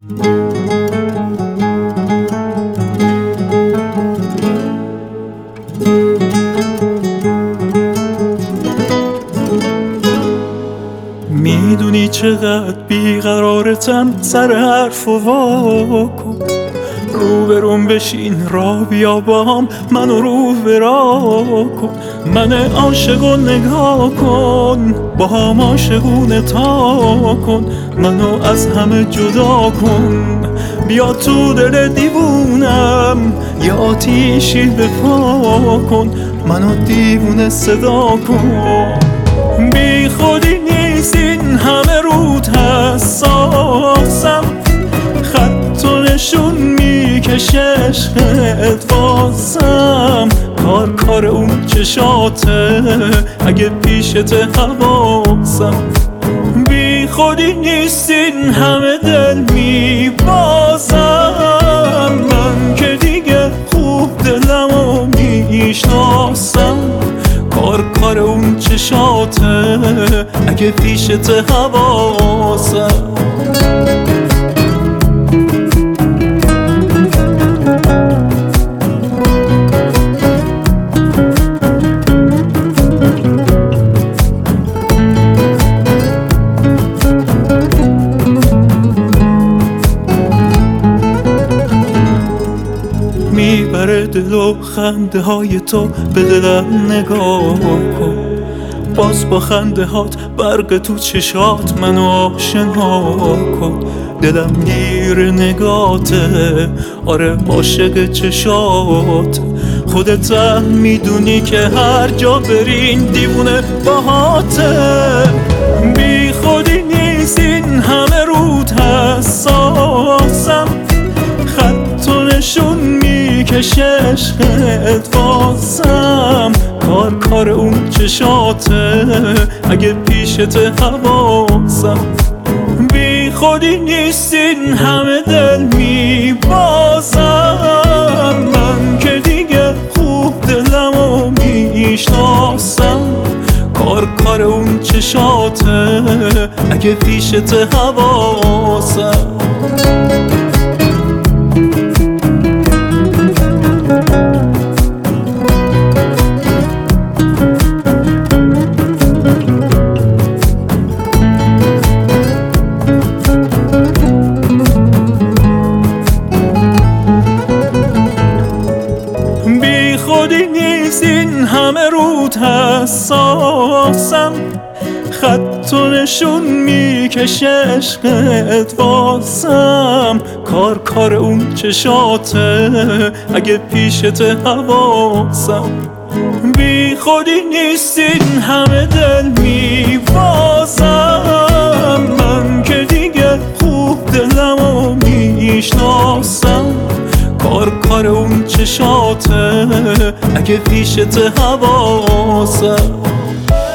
میدونی چقدر بیقرارتم، سر حرف و واکن روبروم بشین، را بیا با هم منو رو برا کن. من عاشق و نگاه کن، با هم عاشقونه تا کن. منو از همه جدا کن، بیا تو دل دیوونم، یه آتیشی بپا کن. منو دیوونه صدا کن. بی خودی نیست این همه رود حساسم، خط و نشون میکشه عشقت واسم. کار اون چشاته، اگه پیشت حواسم. بی خودی نیست این همه دل میبازم، من که دیگه خوب دلمو میشناسم. کار اون چشاته، اگه پیشت حواسم. میبره دل و خنده های تو، به دلم نگاه کن. باز با خنده هات، برق تو چشات منو آشنا کن. دلم گیر نگاته، آره عاشق چشات. خودت هم میدونی که هر جا برین دیوونه باهاته. بی خودی نیست این همه رود حساسم، خط و نشون میکشه عشقت واسم. کار اون چشاته، اگه پیشت حواسم. بی خودی نیست این همه دل میبازم، من که دیگه خوب دلمو میشناسم. کار اون چشاته، اگه پیشت حواسم. بی خودی نیست این همه رود حساسم، خط و نشون میکشه عشقت واسم. کار اون چشاته، اگه پیشت حواسم. بی خودی نیست این همه دل میبازم، من که دیگه خوب دلمو میشناسم. کار اون چشاته، اگه پیشت حواسم.